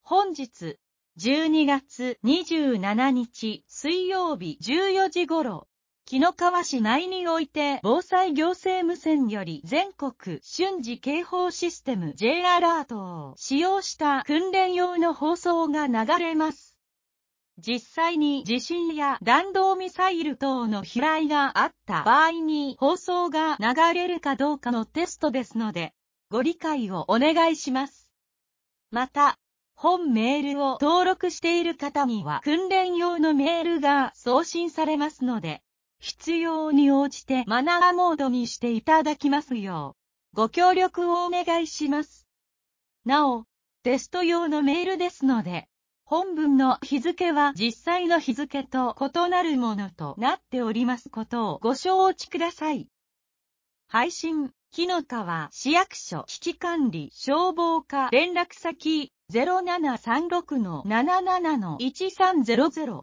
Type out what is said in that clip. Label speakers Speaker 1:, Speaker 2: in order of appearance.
Speaker 1: 本日、12月27日水曜日14時頃、紀の川市内において防災行政無線より全国瞬時警報システム J アラートを使用した訓練用の放送が流れます。実際に地震や弾道ミサイル等の飛来があった場合に放送が流れるかどうかのテストですので、ご理解をお願いします。また、本メールを登録している方には訓練用のメールが送信されますので、必要に応じてマナーモードにしていただきますよう、ご協力をお願いします。なお、テスト用のメールですので、本文の日付は実際の日付と異なるものとなっておりますことをご承知ください。配信、紀の川市役所危機管理消防課連絡先 0736-77-1300